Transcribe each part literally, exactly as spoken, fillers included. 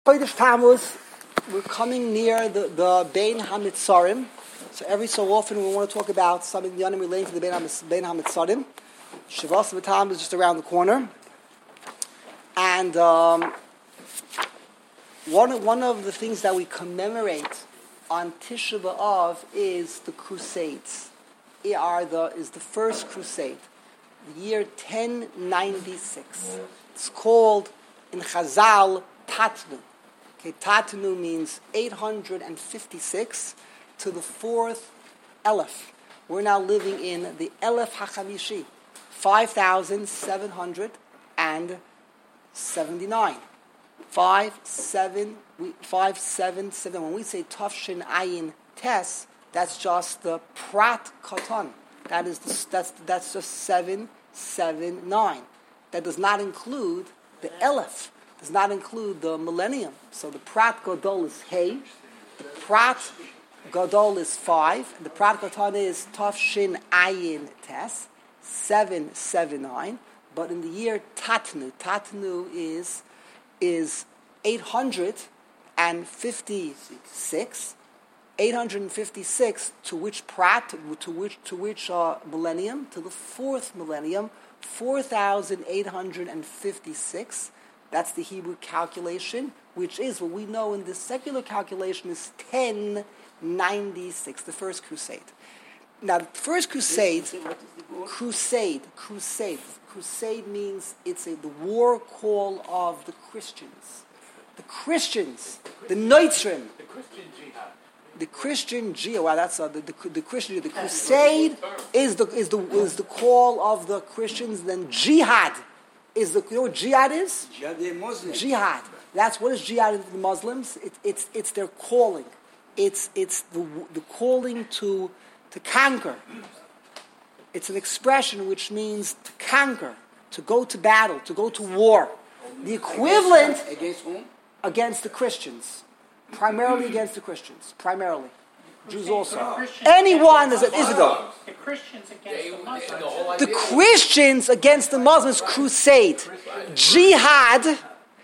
Chodesh Tammuz, we're coming near the, the Bein HaMitzarim. So every so often we want to talk about something the enemy relating to the Bein HaMitzarim. Shavas V'Tam is just around the corner. And um, one, one of the things that we commemorate on Tisha B'Av is the Crusades. It are the, is the first crusade, the year ten ninety-six. It's called in Chazal Tatnu. Okay, Tatnu means eight hundred fifty-six to the fourth Elef. We're now living in the Elef HaChavishi, five thousand seven hundred seventy-nine. Five, seven, we, five, seven, seven. When we say Tafshin Ayin Tes, that's just the Prat Katan. That is the, that's that's just seven, seven, nine. That does not include the Elef. Does not include the millennium. So the Prat Gadol is Hey, the Prat Gadol is five, and the Prat Katan is Tafshin Ayin Tes, seven, seven, nine. But in the year Tatnu, Tatnu is is eight hundred fifty-six. eight hundred fifty-six to which Prat, to which to which uh, millennium? To the fourth millennium, four thousand eight hundred fifty-six. That's the Hebrew calculation, which is what we know in the secular calculation is ten ninety-six, the first crusade. Now, the first crusade, crusade, crusade, crusade means it's a, the war call of the Christians. The Christians, the Noitzrim. The Christian jihad. The Christian jihad. Well, that's uh, the, the the Christian. The crusade is the is the is the call of the Christians. Then jihad is the you know what jihad is? Jihad is Muslim. Jihad. That's what is jihad for the Muslims. It, it's it's their calling. It's it's the the calling to to conquer. It's an expression which means to conquer, to go to battle, to go to war. The equivalent Against, against whom? Against the Christians, primarily against the Christians, primarily. Jews also. Christians Anyone is against an Israel. The Christians against They- the Muslims. the whole The idea was- Christians against the Muslims, crusade. Jihad,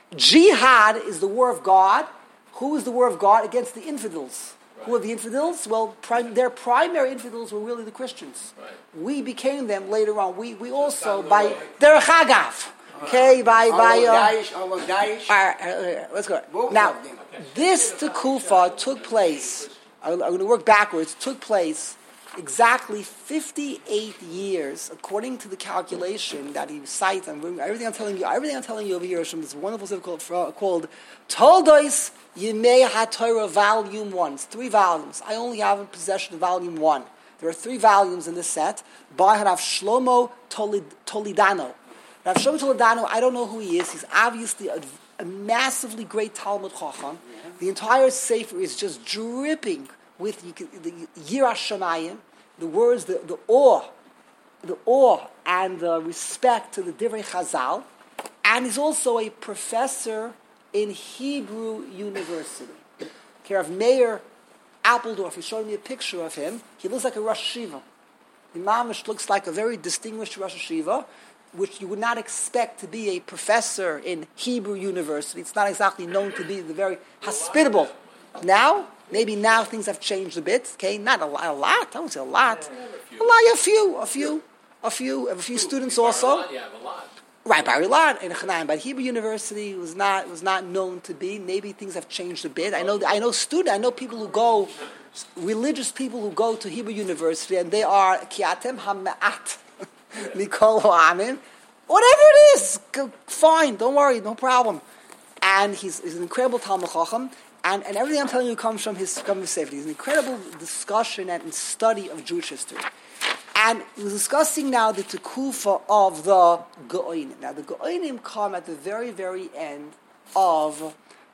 jihad is the war of God. Who is the war of God? Against the infidels. Who are the infidels? Well, prim- their primary infidels were really the Christians. Right. We became them later on. We we also, by Derech Hagav, okay, by, by, Our uh, Daesh, our Daesh. all right, all right, let's go. Both Now, of them. this Tekufa took place, I'm, I'm going to work backwards, took place exactly fifty-eight years, according to the calculation that he cites. And everything I'm telling you, everything I'm telling you over here is from this wonderful book called, called Toldos Yemei HaTorah, Volume one. It's three volumes. I only have in possession of Volume one. There are three volumes in this set by Rav Shlomo Tolid, Toledano. Rav Shlomo Toledano, I don't know who he is. He's obviously a, a massively great Talmud Chacham. The entire Sefer is just dripping with the Yirah Shamayim, the words, the, the awe, the awe and the respect to the Divrei Chazal. And he's also a professor in Hebrew University. Care of Meir Appeldorf. He showed me a picture of him. He looks like a Rosh Hashiva. The Mamish looks like a very distinguished Rosh Hashiva, which you would not expect to be a professor in Hebrew University. It's not exactly known to be the very hospitable. Now, maybe now things have changed a bit. Okay, not a lot. A lot. I would say a lot. A lot. A few. A few. A few. A few students also. Yeah, a lot. Right, Bar Ilan and Chanaim, but Hebrew University was not was not known to be. Maybe things have changed a bit. I know I know student. I know people who go, religious people who go to Hebrew University, and they are kiatem hamaat mikol ha'amim. Whatever it is, go, fine. Don't worry, no problem. And he's, he's an incredible Talmud Chacham, and, and everything I'm telling you comes from his from his safety. He's an incredible discussion and study of Jewish history. And we're discussing now the tekufa of the Go'onim. Now, the Go'onim come at the very, very end of,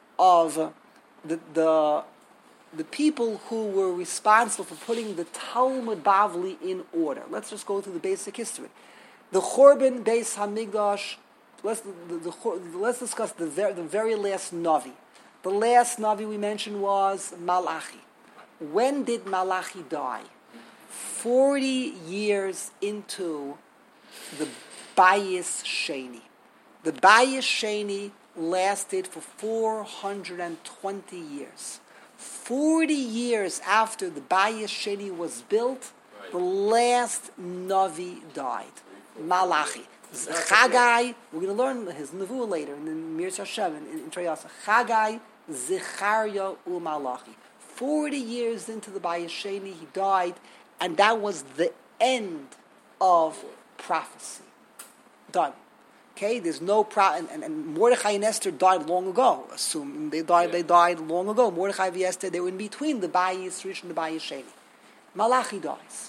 of the, the, the people who were responsible for putting the Talmud Bavli in order. Let's just go through the basic history. The Chorban Beis Hamikdash, let's, the, the, the, let's discuss the very, the very last Navi. The last Navi we mentioned was Malachi. When did Malachi die? Forty years into the Bayis Sheni. The Bayis Sheni lasted for four hundred twenty years. forty years after the Bayis Sheni was built, right. the last Navi died. Malachi. Chagai, we're going to learn his Nevuah later in the Mir Hashem, in, in Treyasa. Chagai, Zechariah, Umalachi. forty years into the Bayis Sheni, he died, and that was the end of prophecy. Done. Okay, there's no pro, and, and, and Mordechai and Esther died long ago. Assume they died. Yeah. They died long ago. Mordechai and Esther, they were in between the Bayis Rishon and the Bayis Sheni. Malachi dies.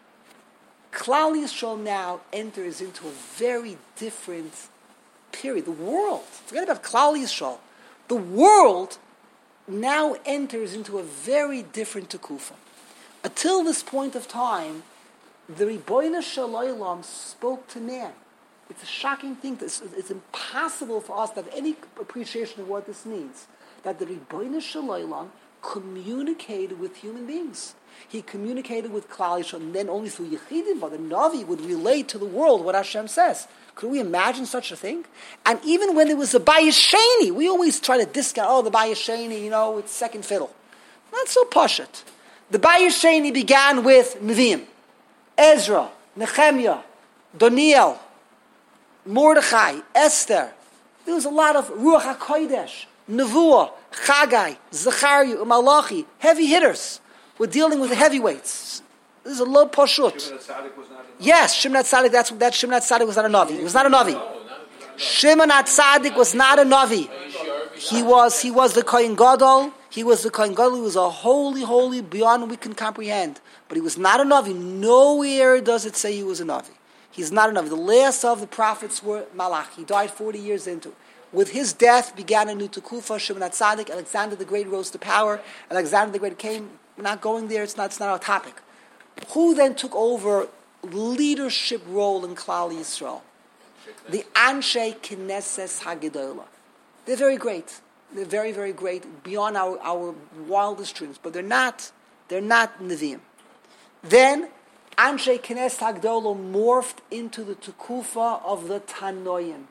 Klal Yisrael now enters into a very different period. The world, forget about Klal Yisrael. The world now enters into a very different tekufa. Until this point of time, the Ribono Shel Olam spoke to man. It's a shocking thing. It's, it's impossible for us to have any appreciation of what this means. That the Ribono Shel Olam communicated with human beings. He communicated with Klal Yisrael, and then only through Yechidim, but the Navi would relate to the world what Hashem says. Could we imagine such a thing? And even when there was a Bayis Sheni, we always try to discount, oh, the Bayis Sheni, you know, it's second fiddle. Not so pashut. The Bayis Sheni began with Nevi'im, Ezra, Nehemiah, Daniel, Mordechai, Esther. There was a lot of Ruach HaKodesh, Nevuah, Chagai, Zechariah, Malachi, heavy hitters. We're dealing with the heavyweights. This is a low pashut. Shimon HaTzadik was not a Navi. Yes, Shimon HaTzadik, that's, that Shimon HaTzadik was not a Navi. He was not a Navi. Shimon HaTzadik was not a Navi. He was, he was the Kohen Gadol. He was the Kohen Gadol. He was a holy, holy, beyond we can comprehend. But he was not a Navi. Nowhere does it say he was a Navi. He's not a Navi. The last of the prophets were Malach. He died forty years into. With his death began a new Tekufa, Shimon HaTzadik. Alexander the Great rose to power. Alexander the Great came. We're not going there. It's not, it's not our topic. Who then took over leadership role in Klal Yisrael? The Anshe Knesses Hagedolah. They're very great. They're very, very great, beyond our, our wildest dreams. But they're not, they're not Nevi'im. Then, Anshe Knesses Hagedolah morphed into the Tekufa of the Tanoim.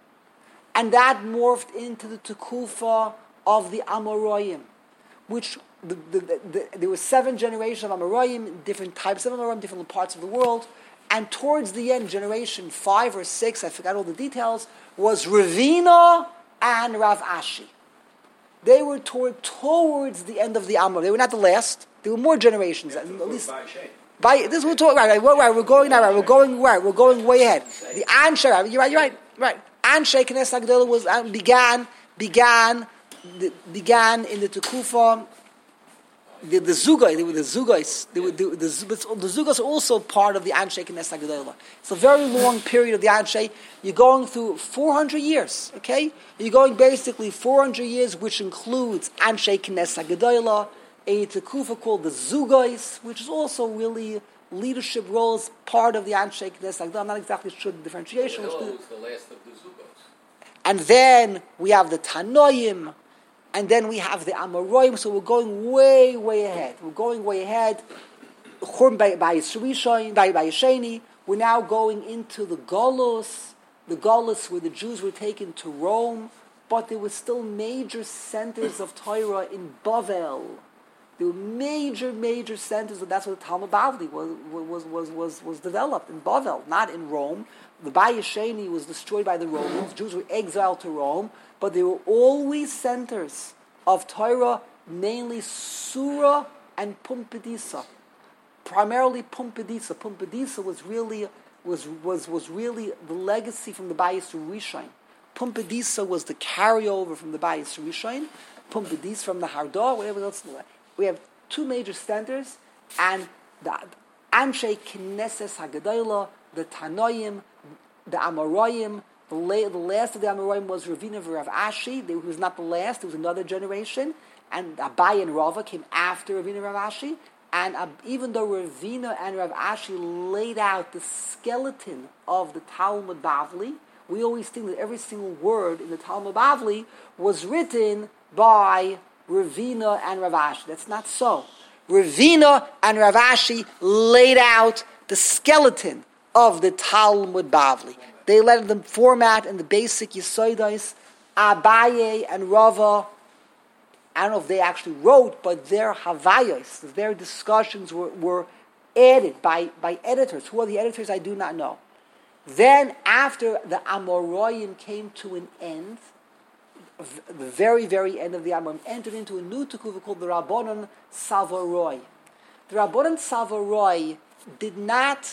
And that morphed into the Tekufa of the Amoraim, which the, the, the, the, there were seven generations of Amoraim, different types of Amoraim, different parts of the world. And towards the end, generation five or six, I forgot all the details, was Ravina and Rav Ashi. They were toward, towards the end of the Amor. They were not the last. There were more generations. At least by this we're talking right, right, right. We're going now. Right, we're going right. We're going way ahead. The Anshe. You're right. You're right. Right. Anshe Knesset Hagedolah was uh, began began the, began in the Tekufa. The, the Zugay, they were the Zugais. They were the, the, the, the Zugais are also part of the Anshe Knesset Hagedolah. It's a very long period of the Anshe. You're going through four hundred years, okay? You're going basically four hundred years, which includes Anshe Knesset Hagedolah, a Tekufa called the Zugais, which is also really leadership roles, part of the Anshe Knesset Hagedolah. I'm not exactly sure the differentiation. Which was the last of the Zugos. And then we have the Tanoim, and then we have the Amoraim, so we're going way, way ahead. We're going way ahead. Churban by Bayis Sheni. We're now going into the Golus, the Golus where the Jews were taken to Rome, but there were still major centers of Torah in Bavel. There were major, major centers, and that's where the Talmud Bavli was, was, was, was, was developed, in Bavel, not in Rome. The Bayis Sheni was destroyed by the Romans. Jews were exiled to Rome. But they were always centers of Torah, mainly Surah and Pumbedisa. Primarily Pumbedisa. Pumbedisa was really was was was really the legacy from the Bayis Rishon. Pumbedisa was the carryover from the Bayis Rishon. Pumbedisa from the Hardor, whatever else. We have two major centers, and the Anshe Knesses Hagedolah, the Tanoim, the Amoraim. The, la- the last of the Amoraim was Ravina and Rav Ashi. He was not the last. It was another generation. And Abai and Rava came after Ravina and Rav Ashi. And uh, even though Ravina and Rav Ashi laid out the skeleton of the Talmud Bavli, we always think that every single word in the Talmud Bavli was written by Ravina and Rav Ashi. That's not so. Ravina and Rav Ashi laid out the skeleton of the Talmud Bavli. They let them format in the basic Yesodais Abaye and Rava, I don't know if they actually wrote, but their Havayos, their discussions were, were added by, by editors. Who are the editors? I do not know. Then, after the Amoraim came to an end, the very, very end of the Amoraim, entered into a new tekuva called the Rabbanon Savaroi. The Rabbanon Savaroi did not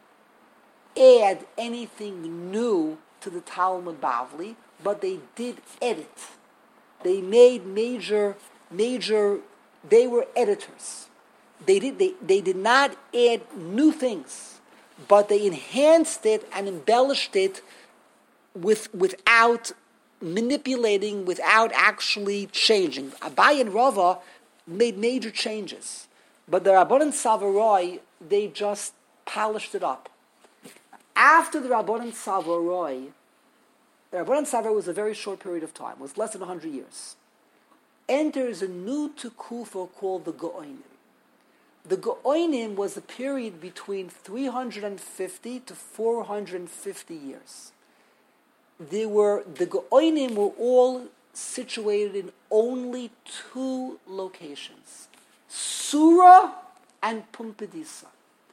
add anything new to the Talmud Bavli, but they did edit. They made major, major, they were editors. They did, they, they did not add new things, but they enhanced it and embellished it with, without manipulating, without actually changing. Abai and Rava made major changes, but the Rabbanon Savaroi, they just polished it up. After the Rabbanon Savaroi, the Rabbanon Savaroi was a very short period of time, it was less than one hundred years. Enters a new tekufa called the Go'onim. The Go'onim was a period between three hundred fifty to four hundred fifty years. They were, the Go'onim were all situated in only two locations, Surah and Pumbedisa.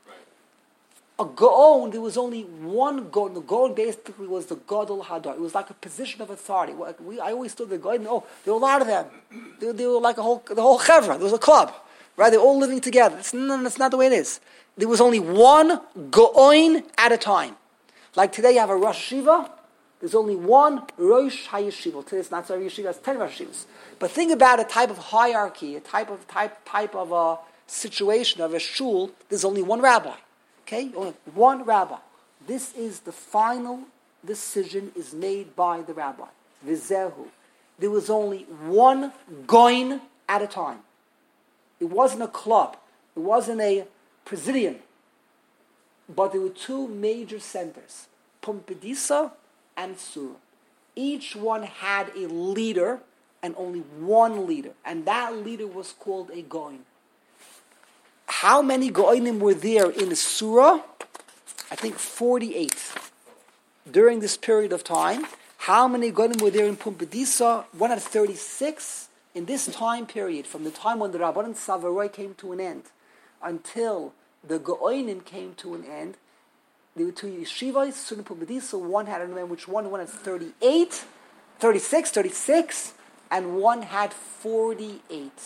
A Gaon, there was only one Gaon. The Gaon basically was the Gadol Hadar. It was like a position of authority. We, I always thought the Gaon, oh, there were a lot of them. They, they were like a whole, the whole chevra. There was a club, right? They're all living together. That's, no, that's not the way it is. There was only one Gaon at a time. Like today you have a Rosh Yeshiva, there's only one Rosh HaYeshiva. Today it's not so Yeshiva, it's ten Rosh Yeshivas. But think about a type of hierarchy, a type of type type of a situation of a shul, there's only one rabbi. Okay, only one rabbi. This is the final decision is made by the rabbi. Vizehu. There was only one goin at a time. It wasn't a club. It wasn't a presidium. But there were two major centers, Pumbedisa and Surah. Each one had a leader and only one leader. And that leader was called a goin. How many Go'inim were there in the Surah? I think forty-eight. During this period of time. How many Go'inim were there in Pumbedisa? one hundred thirty-six. In this time period, from the time when the Rabbanon Savaroi came to an end, until the Go'inim came to an end, there were two yeshivas, Surah and Pumbedisa. One had, I don't remember which one, one had thirty-eight, thirty-six, thirty-six, and one had forty-eight.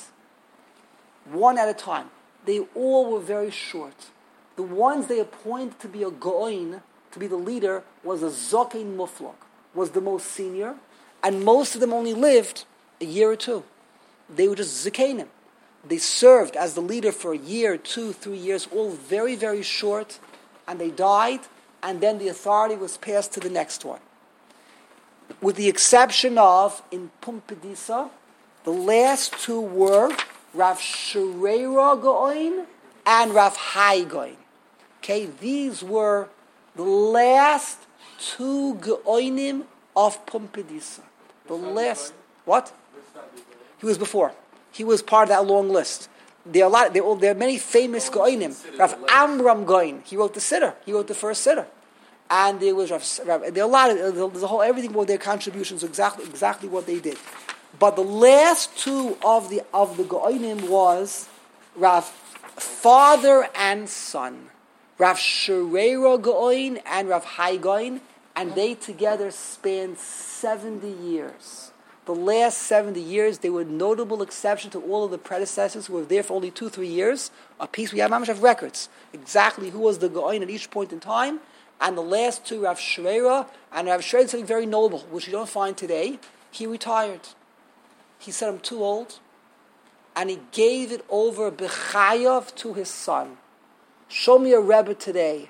One at a time. They all were very short. The ones they appointed to be a go'in, to be the leader, was a zokein muflog, was the most senior, and most of them only lived a year or two. They were just zikenim. They served as the leader for a year, two, three years, all very, very short, and they died, and then the authority was passed to the next one. With the exception of, in Pumbedisa, the last two were Rav Sherera Goin and Rav Hai Goin. Okay, these were the last two Goinim of Pumbedisa. The last, what? He was before. He was part of that long list. There are a lot. There are, there are many famous Goinim. Rav Amram Goin. He wrote the Siddur. He wrote the first Siddur. And there was Rav. Rav there are a lot of there's a whole everything about their contributions. Exactly, exactly what they did. But the last two of the of the Go'inim was Rav father and son, Rav Sherera Go'in and Rav Hai Go'in, and they together spanned seventy years. The last seventy years, they were a notable exception to all of the predecessors who were there for only two, three years. A piece we have mamash of records, exactly who was the Go'in at each point in time. And the last two, Rav Sherera, and Rav Sherera did something very noble, which you don't find today. He retired. He said, I'm too old. And he gave it over b'chayav to his son. Show me a Rebbe today.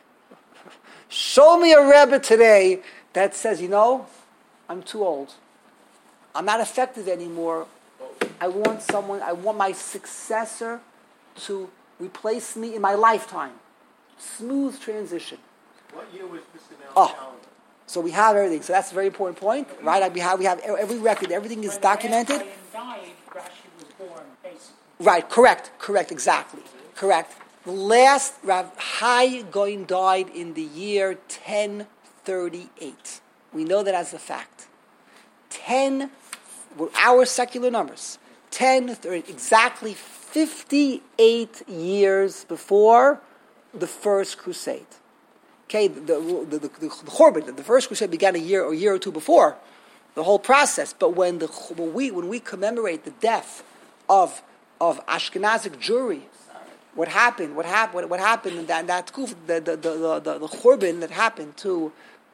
Show me a Rebbe today that says, you know, I'm too old. I'm not effective anymore. I want someone, I want my successor to replace me in my lifetime. Smooth transition. What year was this announced? Oh. Calendar? So we have everything. So that's a very important point, right? Like we have we have every record. Everything is when documented. When died, Rashi was born, basically. Right. Correct. Correct. Exactly. Correct. The last Rav Hai Goin died in the year ten thirty-eight. We know that as a fact. ten, our secular numbers, ten, thirty, exactly fifty-eight years before the first crusade. Okay, the the, the, the, the Churban, the first crusade began a year or a year or two before the whole process. But when the when we when we commemorate the death of of Ashkenazic Jewry, what happened? What happened? What, what happened in that that the the the the, the, the Churban that happened to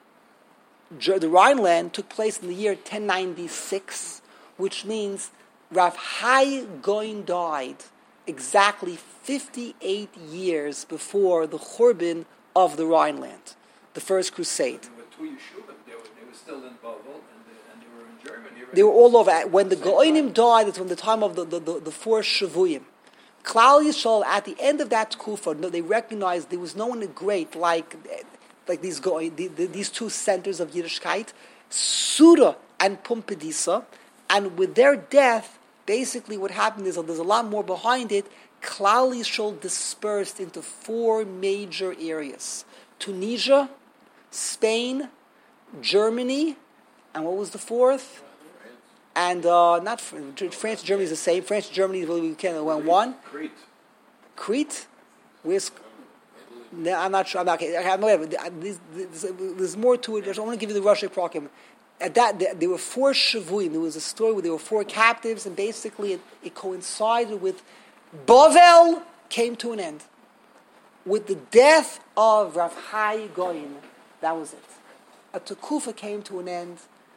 the Rhineland took place in the year ten ninety-six, which means Rav Hai Goin died exactly fifty-eight years before the Churban of the Rhineland, the first crusade. There were two yeshuvim. They were, they were still in Bavel, and they, and they were in Germany. Right? They were all over. When the Goinim died, it's from the time of the, the, the, the four Shavuyim. Klal Yisrael, at the end of that Tkufa, they recognized there was no one great like like these Goy, the, the, these two centers of Yiddishkeit, Sura and Pumbedisa, and with their death, basically what happened is, there's a lot more behind it. Klal Yisrael dispersed into four major areas: Tunisia, Spain, Germany, and what was the fourth? And uh, not France. France, Germany is the same. France, Germany, we can went one. Crete. Crete. Where's? No, I'm not sure. I'm not. Okay, I have no idea. There's, there's, there's more to it. I want to give you the Rosh Prakim. At that, there were four Shavuim. There was a story where there were four captives, and basically it, it coincided with Bavel came to an end. With the death of Rav Hai Goin, that was it. A Tekufa came to an end.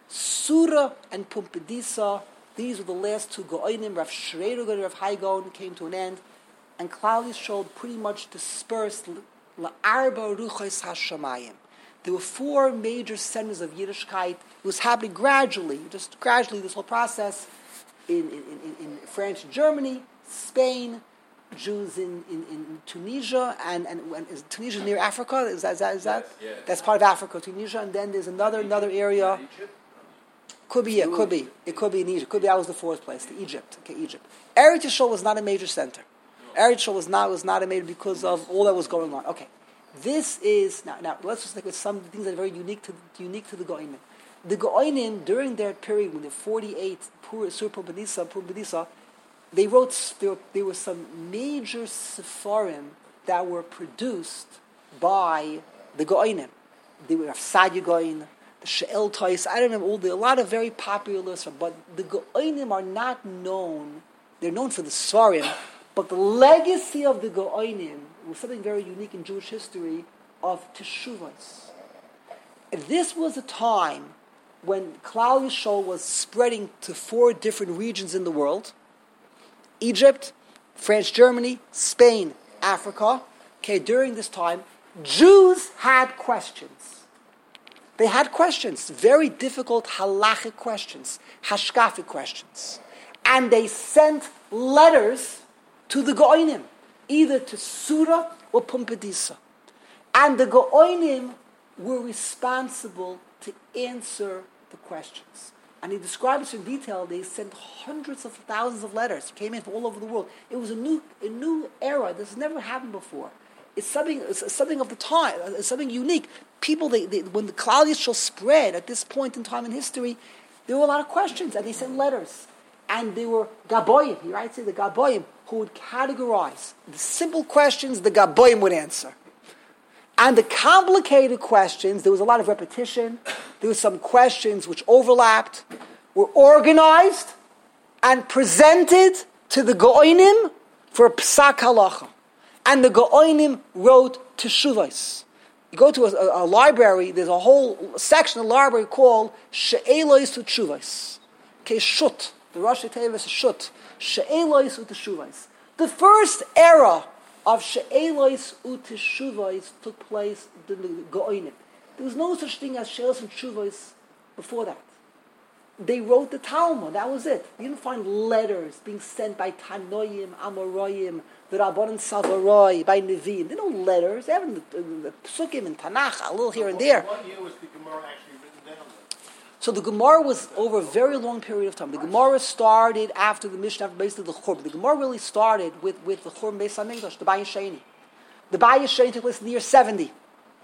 Sura and Pumbedisa, these were the last two Goinim. Rav Shreiro and Rav Hai Goin came to an end. And Klal Yisrael pretty much dispersed La'arba Ruchos HaShamayim. There were four major centers of Yiddishkeit. It was happening gradually, just gradually, this whole process in, in, in, in France, Germany, Spain, Jews in, in, in Tunisia, and, and, and is Tunisia near Africa? Is that, is that, is that? Yes, yeah. That's part of Africa, Tunisia, and then there's another another area. Could be, yeah, could be. It could be in Egypt. Could be that was the fourth place, the Egypt. Okay, Egypt. Eretz Yisrael was not a major center. Eretz Yisrael was not was not a major because of all that was going on. Okay, this is now. Now let's just look at some things that are very unique to unique to the Goinim. The Goinim during their period when they're forty-eight, Pur Sur Pumbedisa, Pumbedisa, they wrote. There, there were some major sefarim that were produced by the Goinim. They were Sadia Goin, the She'el Tais. I don't know all the a lot of very popular lists, but the Goinim are not known. They're known for the Svarim. But the legacy of the Goinim was something very unique in Jewish history of Teshuvos. This was a time when Klal Yisrael was spreading to four different regions in the world: Egypt, France, Germany, Spain, Africa. Okay, during this time, Jews had questions. They had questions, very difficult halachic questions, hashkafic questions. And they sent letters to the Goinim, either to Sura or Pumbedisa. And the Goinim were responsible to answer the questions. And he describes in detail, they sent hundreds of thousands of letters, came in from all over the world. It was a new a new era. This has never happened before. It's something it's something of the time, it's something unique. People, they, they, when the Klal Yisrael spread at this point in time in history, there were a lot of questions, and they sent letters. And they were Gaboyim, he writes here, the Gaboyim, who would categorize the simple questions the Gaboyim would answer. And the complicated questions, there was a lot of repetition, there were some questions which overlapped, were organized and presented to the Goinim for Psak Halacha. And the Goinim wrote Teshuvos. You go to a, a, a library, there's a whole section of the library called She'elos Uteshuvos. Okay, Shut. The Rosh Teva is Shut. She'elos Uteshuvos. The first era of She'elos Uteshuvos took place in the Goinim. There was no such thing as She'elos Uteshuvos before that. They wrote the Talmud, that was it. You didn't find letters being sent by Tanoim, Amoraim, the Rabbanan Savaroi, by Nevi'im. There are no letters. They have in the, the, the Psukim and Tanakh, a little here and there. What year was the Gemara actually written down? So the Gemara was over a very long period of time. The Gemara started after the Mishnah, after basically the Churban. The Gemara really started with, with the Churban Beis HaMikdash, the Bayis Sheni. The Bayis Sheni took place in the year seventy.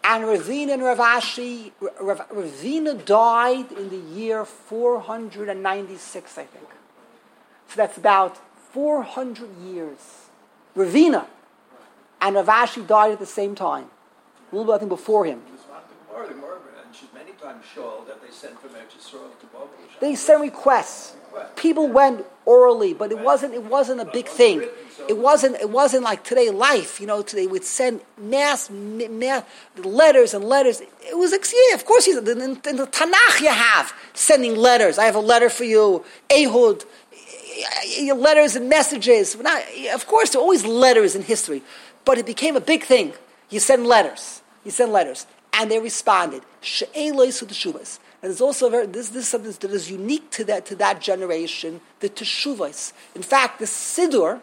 And Ravina and Rav Ashi, Rav, Ravina died in the year four hundred ninety-six, I think. So that's about four hundred years. Ravina and Rav Ashi died at the same time. A little bit, I think, before him. It was not the Gemara. The Gemara, and she's many times shown that they sent from Eretz Yisrael to Babel. They sent requests. People went orally, but it wasn't. It wasn't a big thing. It wasn't. It wasn't like today. Life, you know, today would send mass, mass letters and letters. It was, yeah, of course. In the, in the Tanakh, you have sending letters. I have a letter for you, Ehud. Letters and messages. Not, of course, there are always letters in history, but it became a big thing. You send letters. You send letters, and they responded. She'eloi su teshuvas. And there's also very, this, this is something that is unique to that to that generation, the teshuvas. In fact, the Siddur,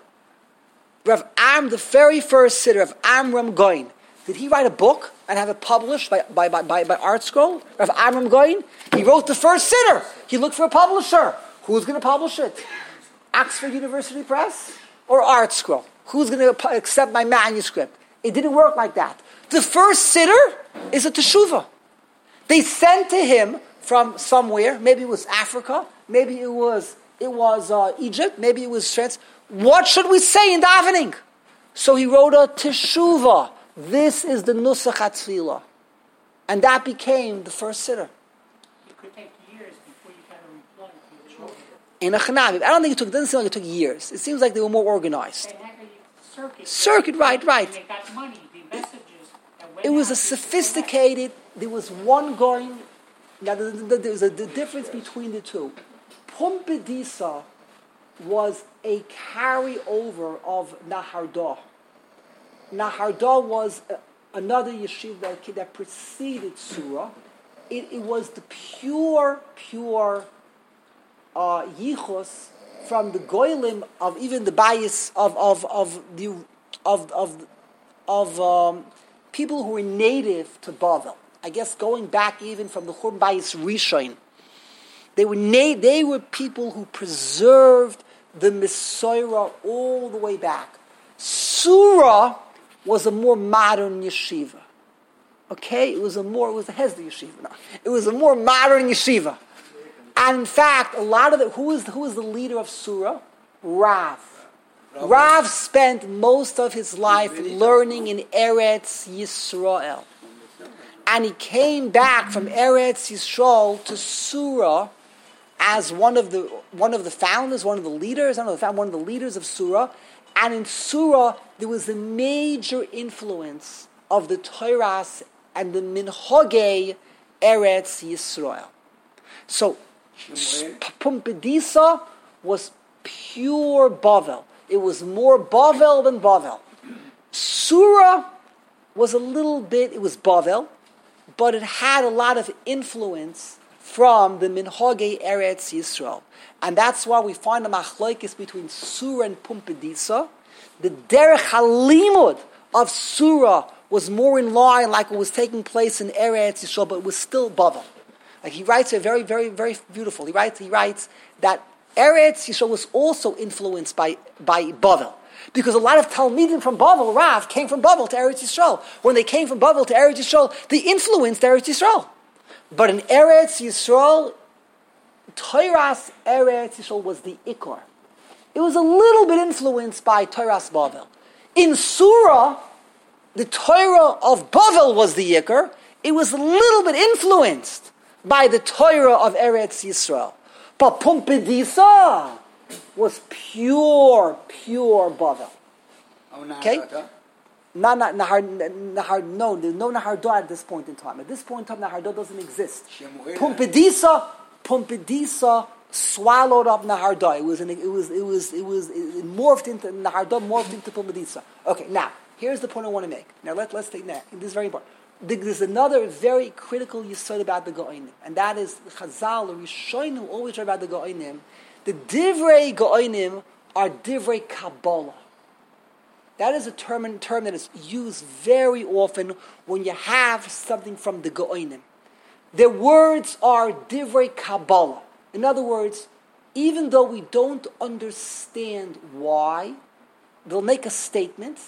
Rav Am, the very first Siddur of Amram Goin, did he write a book and have it published by by by, by, by Art Scroll? Rav Amram Goin, he wrote the first Siddur. He looked for a publisher. Who's going to publish it? Oxford University Press or Art Scroll? Who's going to accept my manuscript? It didn't work like that. The first Siddur is a teshuvah. They sent to him from somewhere, maybe it was Africa, maybe it was it was uh, Egypt, maybe it was France. What should we say in davening? So he wrote a teshuvah. This is the nusach hatfilah, and that became the first siddur. It could take years before you got a reply to your children. In a Chanavi, I don't think it took. It doesn't seem like it took years. It seems like they were more organized. They had a circuit. Circuit, right, right. And they got money. The messages that went It was out a to sophisticated. There was one going. Now there's a the difference between the two. Pumbedisa was a carryover of Nahardah. Nahardah was a, another yeshiva that, that preceded Surah. It, it was the pure, pure uh, yichus from the goyim of even the bias of of of the of of of um, people who were native to Bavel. I guess going back even from the Churban Bayis Rishon, they were na- they were people who preserved the Mesorah all the way back. Surah was a more modern yeshiva. Okay, it was a more it was a Hesder yeshiva. No. It was a more modern yeshiva, and in fact, a lot of the who is who is the leader of Surah? Rav. Rav spent most of his life learning in Eretz Yisrael. And he came back from Eretz Yisrael to Surah as one of the one of the founders, one of the leaders, I don't know, one of the leaders of Surah. And in Surah, there was a major influence of the Torahs and the Minhagei Eretz Yisrael. So, Pumbedisa was pure Bavel. It was more Bavel than Bavel. Surah was a little bit, it was Bavel, but it had a lot of influence from the Minhagei Eretz Yisrael. And that's why we find a machlokes between Surah and Pumbedisa. The Derech HaLimud of Surah was more in line like it was taking place in Eretz Yisrael, but it was still Bavel. Like he writes it very, very, very beautiful. He writes, he writes that Eretz Yisrael was also influenced by, by Bavel. Because a lot of Talmidim from Bavel, Rav, came from Bavel to Eretz Yisrael. When they came from Bavel to Eretz Yisrael, they influenced Eretz Yisrael. But in Eretz Yisrael, Torah's Eretz Yisrael was the Ikar. It was a little bit influenced by Torah's Bavel. In Surah, the Torah of Bavel was the Ikar. It was a little bit influenced by the Torah of Eretz Yisrael. But Pumbedisa was pure, pure Bavel. Okay? Not, not, Nahar, Nahar, no, there's no Nahardah at this point in time. At this point in time, Nahardah doesn't exist. Pumbedisa, Pumbedisa swallowed up Nahardah. It was, an, it was, it was, it was, it morphed into Nahardah, morphed into Pumbedisa. Okay, now here's the point I want to make. Now let let's take that. This is very important. There's another very critical yesod about the Go'onim, and that is Chazal, the Rishonim, who always write about the Go'onim. The Divrei Go'onim are Divrei Kabbalah. That is a term, term that is used very often when you have something from the Go'onim. Their words are Divrei Kabbalah. In other words, even though we don't understand why, they'll make a statement,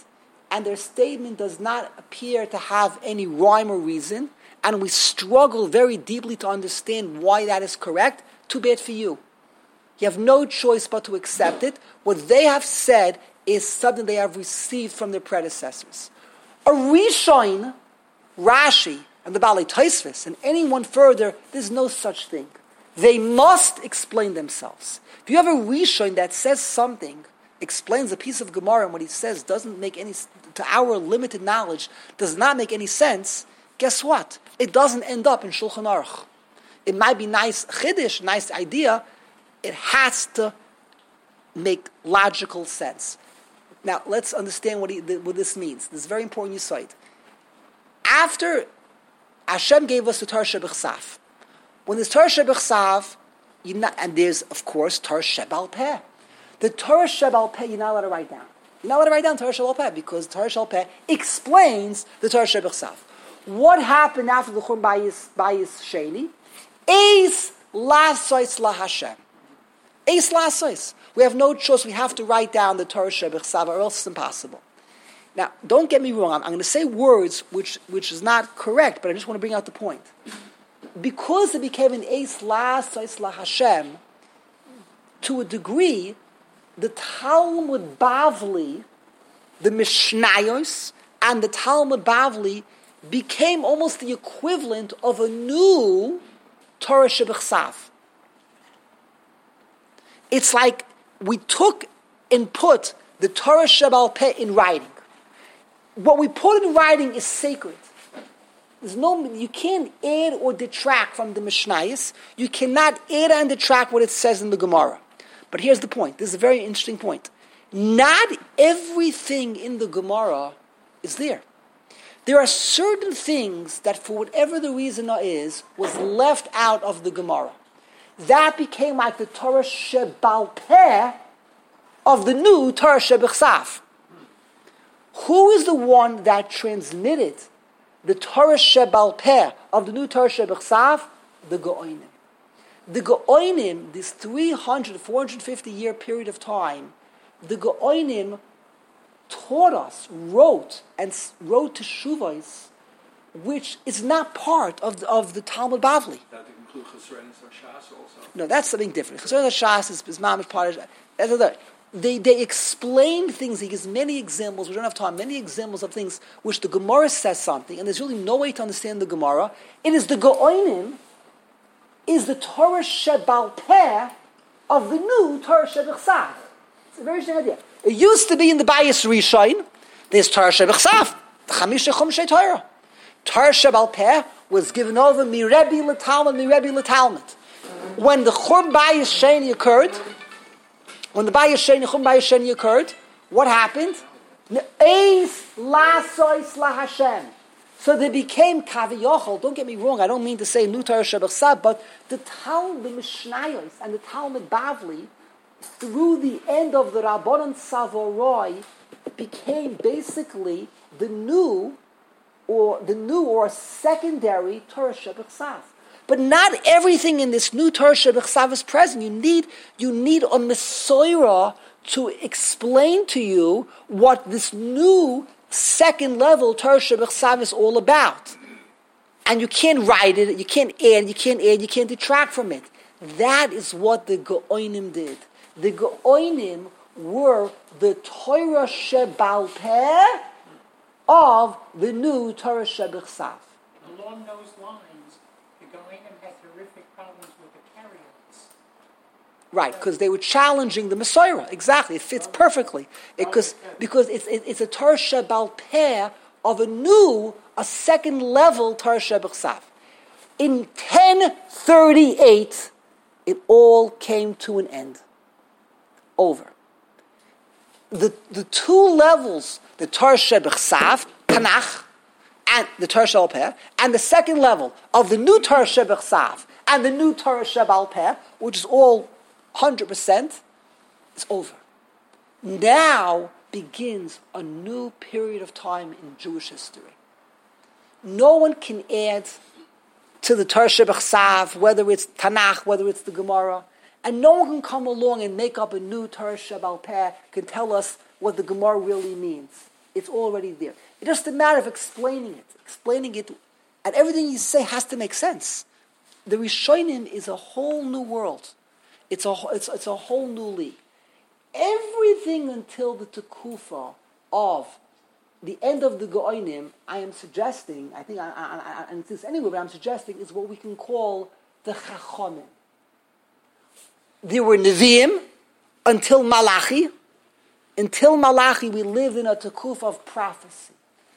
and their statement does not appear to have any rhyme or reason, and we struggle very deeply to understand why that is correct, too bad for you. You have no choice but to accept it. What they have said is something they have received from their predecessors. A Rishon, Rashi, and the Balei Tosfos, and anyone further, there's no such thing. They must explain themselves. If you have a Rishon that says something, explains a piece of Gemara, and what he says doesn't make any, to our limited knowledge, does not make any sense, guess what? It doesn't end up in Shulchan Aruch. It might be nice chiddush, nice idea. It has to make logical sense. Now, let's understand what, he, what this means. This is very important insight. After Hashem gave us the Torah Shebechsav, when there's Torah Shebechsav, and there's, of course, Torah Shebal Peh. The Torah Shebal Peh, you're not allowed to write down. You're not allowed to write down Torah Shebal Peh because Torah Shebal Peh explains the Torah Shebechsav. What happened after the Churban Bayis, Bayis Sheni? Eis Lasois La Hashem. Eis Lasois. We have no choice. We have to write down the Torah Shebechsav, or else it's impossible. Now, don't get me wrong. I'm, I'm going to say words which, which is not correct, but I just want to bring out the point. Because it became an Eis Lasois La Hashem, to a degree, the Talmud Bavli, the Mishnayos, and the Talmud Bavli became almost the equivalent of a new Torah Shebechsav. It's like we took and put the Torah Shebal Peh in writing. What we put in writing is sacred. There's no, you can't add or detract from the Mishnayos. You cannot add and detract what it says in the Gemara. But here's the point. This is a very interesting point. Not everything in the Gemara is there. There are certain things that, for whatever the reason is, was left out of the Gemara. That became like the Torah Shebal Peh of the new Torah Shebechsav. Who is the one that transmitted the Torah Shebal Peh of the new Torah Shebechsav? The Geonim. The Geonim, this three hundred, four hundred fifty year period of time, the Geonim taught us, wrote, and wrote to Shuvos, which is not part of the, of the Talmud Bavli. That include Chesronos Shas also? No, that's something different. Chesronos Shas is, is mamish part of that's other. They they explain things. He gives many examples. We don't have time. Many examples of things which the Gemara says something, and there's really no way to understand the Gemara. It is the Geonim, is the Torah Shebal Peh of the new Torah Shebechsav. It's a very interesting idea. It used to be in the Bayis Rishon. There's Torah Shebechsav, the Chamisha Chumshei Torah. Torah Shebal Peh was given over mi Rebbe l'Talmud, mi Rebbe l'Talmud. When the Churban Bayis Sheni occurred, when the Bayis Sheni, Churban Bayis Sheni occurred, what happened? Eis lasois la Hashem. So they became Kaviyochel. Don't get me wrong, I don't mean to say new Torah Shebechsav, but the Talmud, the Mishnayos, and the Talmud Bavli, through the end of the Rabbanon Savoroi, became basically the new, or the new or secondary Torah Shebechsav. But not everything in this new Torah Shebechsav is present. You need, you need a Messiah to explain to you what this new second level Torah Shebechsav is all about. And you can't write it, you can't add, you can't add, you can't detract from it. That is what the Geonim did. The Geonim were the Torah Shebal Peh of the new Torah Shebechsav. Along those lines, the Geonim had terrific problems with the Karaites. Right, because they were challenging the Messiah. Exactly, it fits perfectly. Because because it's it, it's a Torah Shebal Peh of a new, a second level Torah Shebechsav. In ten thirty-eight, it all came to an end. Over. The the two levels, the Torah Shebechsav, Tanakh, and the Torah Shebal Peh, and the second level of the new Torah Shebechsav and the new Torah Shebal Peh, which is all one hundred percent, is over. Now begins a new period of time in Jewish history. No one can add to the Torah Shebechsav, whether it's Tanakh, whether it's the Gemara. And no one can come along and make up a new Torah Shebal Peh, can tell us what the Gemara really means. It's already there. It's just a matter of explaining it. Explaining it, and everything you say has to make sense. The Rishonim is a whole new world. It's a, it's, it's a whole new league. Everything until the Tekufa of the end of the Go'onim, I am suggesting, I think, I, I, I, and this anyway, but I'm suggesting is what we can call the Chachomim. There were Nevi'im until Malachi. Until Malachi, we lived in a Tekufa of prophecy.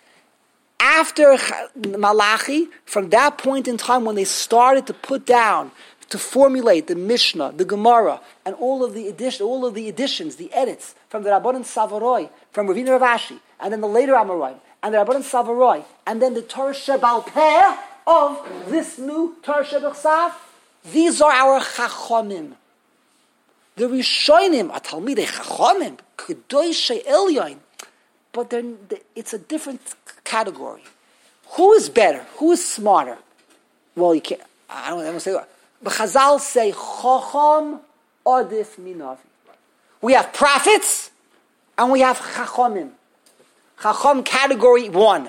After Malachi, from that point in time when they started to put down, to formulate the Mishnah, the Gemara, and all of the addition, all of the additions, the edits from the Rabbanan Savaroi, from Ravina Ravashi, and then the later Amoraim, and the Rabbanan Savaroi, and then the Torah Shebal Peh of this new Torah Shebechsav. These are our Chachomim. The Rishonim are Talmidei Chachomim, Kedoshei Elyon, but they're, it's a different category. Who is better? Who is smarter? Well, you can't. I don't, I don't say that. But Chazal say Chacham Odif Minavi. We have prophets and we have Chachomim. Chacham category one.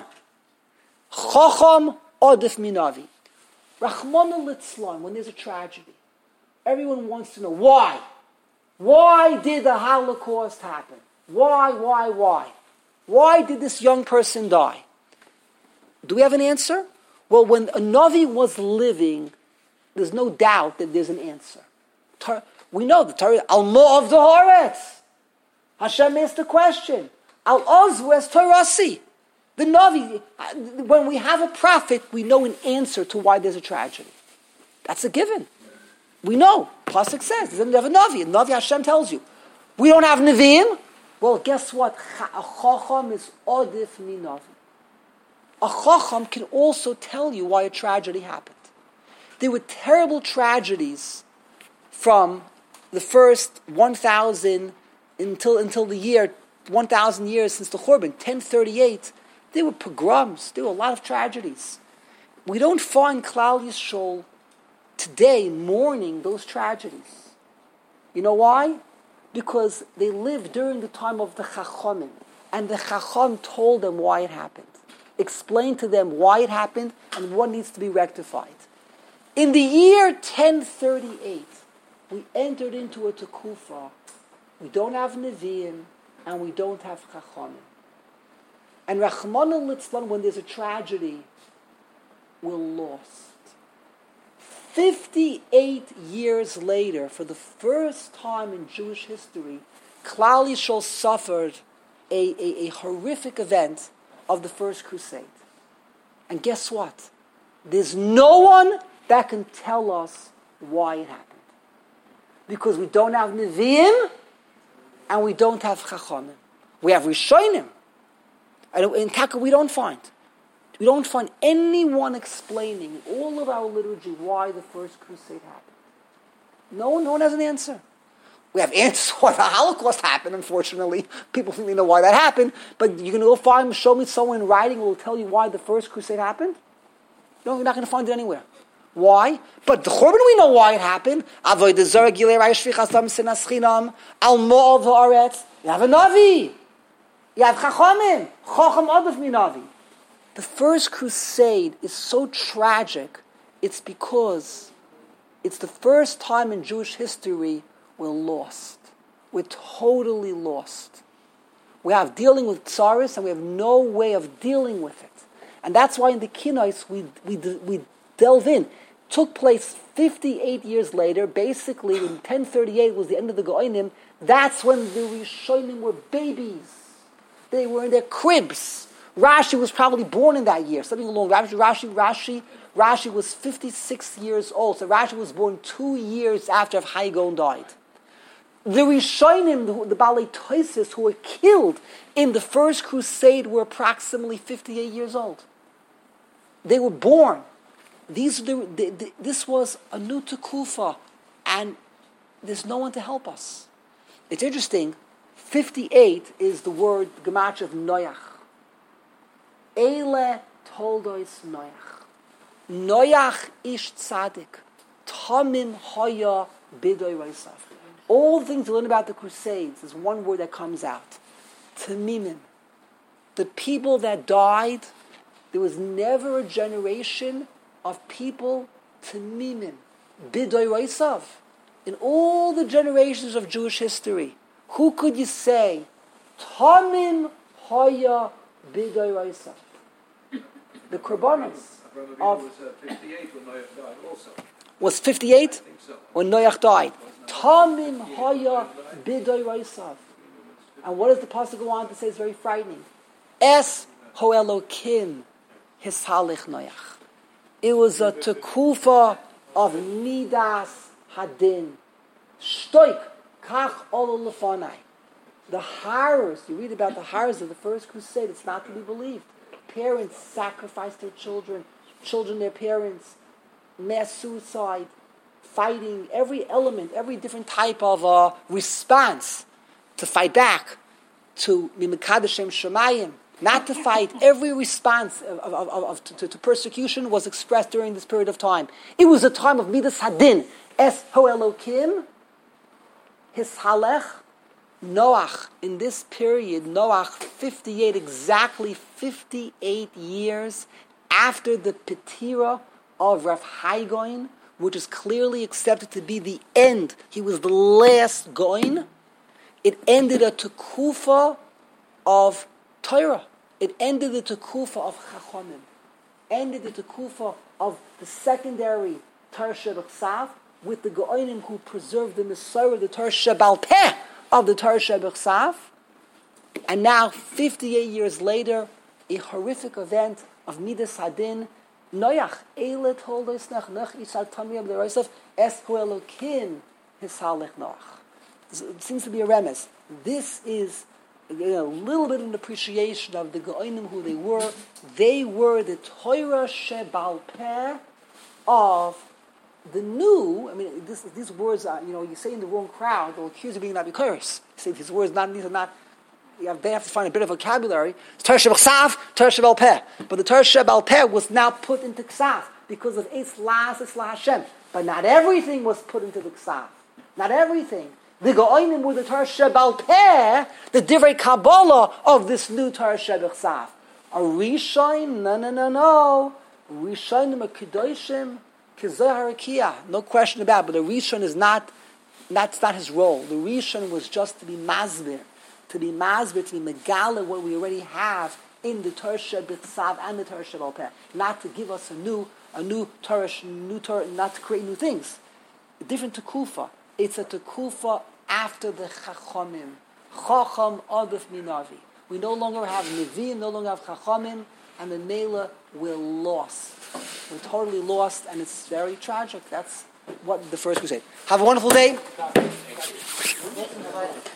Chacham Odif Minavi. Rachmana Litzlan, when there's a tragedy, everyone wants to know why. Why did the Holocaust happen? Why, why, why? Why did this young person die? Do we have an answer? Well, when a Navi was living, there's no doubt that there's an answer. We know the Torah, Al-Mo of the Haaretz. Hashem asked the question. Al-Oz was Torasi. The Navi, when we have a prophet, we know an answer to why there's a tragedy. That's a given. We know. Pasuk says, there's never a Navi. A Navi Hashem tells you. We don't have Nevi'im. Well, guess what? A Chacham is Odif mi Navi. A Chacham can also tell you why a tragedy happened. There were terrible tragedies from the first one thousand until until the year one thousand years since the Churban, ten thirty-eight. There were pogroms. There were a lot of tragedies. We don't find Klal Yisrael today mourning those tragedies. You know why? Because they lived during the time of the Chachomim, and the Chacham told them why it happened, explained to them why it happened and what needs to be rectified. In the year ten thirty-eight, we entered into a Tekufa. We don't have Nevi'im and we don't have Chachamim. And Rachmana Litzlan, when there's a tragedy, we're lost. fifty-eight years later, for the first time in Jewish history, Klal Yisrael suffered a, a, a horrific event of the First Crusade. And guess what? There's no one that can tell us why it happened. Because we don't have Nevi'im and we don't have Chachamim. We have Rishonim. And in Taka we don't find. We don't find anyone explaining in all of our liturgy why the First Crusade happened. No one, no one has an answer. We have answers why the Holocaust happened, unfortunately. People think they know why that happened. But you're going to go find, show me someone in writing who will tell you why the First Crusade happened? No, you're not going to find it anywhere. Why? But the Churban, we know why it happened. Avodah Zarah Gilei Raya Shvichas Dam Sinas Chinam Al Mo'av Haaretz. You have a Navi. You have Chachamim. Chacham Odif mi Navi. The First Crusade is so tragic. It's because it's the first time in Jewish history we're lost. We're totally lost. We have dealing with tsaris and we have no way of dealing with it. And that's why in the Kinos we we we delve in. Took place fifty-eight years later. Basically, when ten thirty-eight was the end of the Go'onim, that's when the Rishonim were babies. They were in their cribs. Rashi was probably born in that year, something along. Rashi, Rashi, Rashi, Rashi was fifty-six years old. So Rashi was born two years after Haigon died. The Rishonim, the, the Balei Toises, who were killed in the First Crusade, were approximately fifty-eight years old. They were born. These the, the, the, this was a new Tekufa, and there's no one to help us. It's interesting. fifty-eight is the word Gemach of Noach. Eile toldois Noach. Noach ish tzadik. Tamim hoya bidoy reisav. All the things to learn about the Crusades, there's one word that comes out. Tamimim. the people that died, there was never a generation of people Tamimim, B'doi Reisav. In all the generations of Jewish history, who could you say, Tamim Haya B'doi Reisav? The Korbanos Abraham of... was uh, fifty-eight when Noach died also. Was fifty-eight? I think so. When Noach died. Tamim Haya B'doi Reisav. And what does the pasuk go on to say? It's very frightening. Es ho Elokim hisalich Noach. It was a tekufa of midas hadin. Shtoik kach olu lefanai. The horrors, you read about the horrors of the first crusade, it's not to be believed. Parents sacrificed their children, children their parents, mass suicide, fighting, every element, every different type of uh, response to fight back, to mimikadeshem shemayim, not to fight. Every response of, of, of, of to, to persecution was expressed during this period of time. It was a time of midas hadin. Es ho Elokim, his halech, Noach. In this period, Noach, fifty-eight, exactly fifty-eight years after the Petira of Rav Hai Goin, which is clearly accepted to be the end. He was the last Goin. It ended a tekufa of Torah. It ended the tekufa of Chachamim. Ended the tekufa of the secondary Torah Shebechsav with the Goinim who preserved the Messiah, the Torah Shebal Peh of the Torah Shebechsav. And now, fifty-eight years later, a horrific event of Midas Hadin. Noach, Eile told us nach nach Isal Tamiyam the Reisav, Es hu Elokim hisalech Noach. It seems to be a remez. This is a little bit of an appreciation of the Goinim who they were. They were the Torah Shebal Peh of the new. I mean, this, these words are, you know, you say in the wrong crowd, they'll accuse you of being not curse. You say these words not, these are not. You have, they have to find a bit of vocabulary. It's Torah Shebechsav, Torah Shebal Peh. But the Torah Shebal Peh was now put into Ksav because of Eitz Las, Eitz La Hashem. But not everything was put into the Ksav. Not everything. The Go'onim were the Torah Shebal Peh, the Divrei Kabbalah of this new Torah Shebechsav. A Rishon? No, no, no, no. Rishonim are Kedoshim, Kezohar Akiyah. No question about it. But the Rishon is not, that's not his role. The Rishon was just to be Mazbir. To be mazbir, to be megala, what we already have in the Torah Shebechsav and the Torah Shebal Peh, not to give us a new, a new Torah, new Torah, not to create new things. A different tekufa. It's a tekufa after the Chachamim. Chacham Adif Minavi. We no longer have Nevi'im, no longer have Chachamim, and the Mela, we're lost. We're totally lost, and it's very tragic. That's what the first crusade. Have a wonderful day.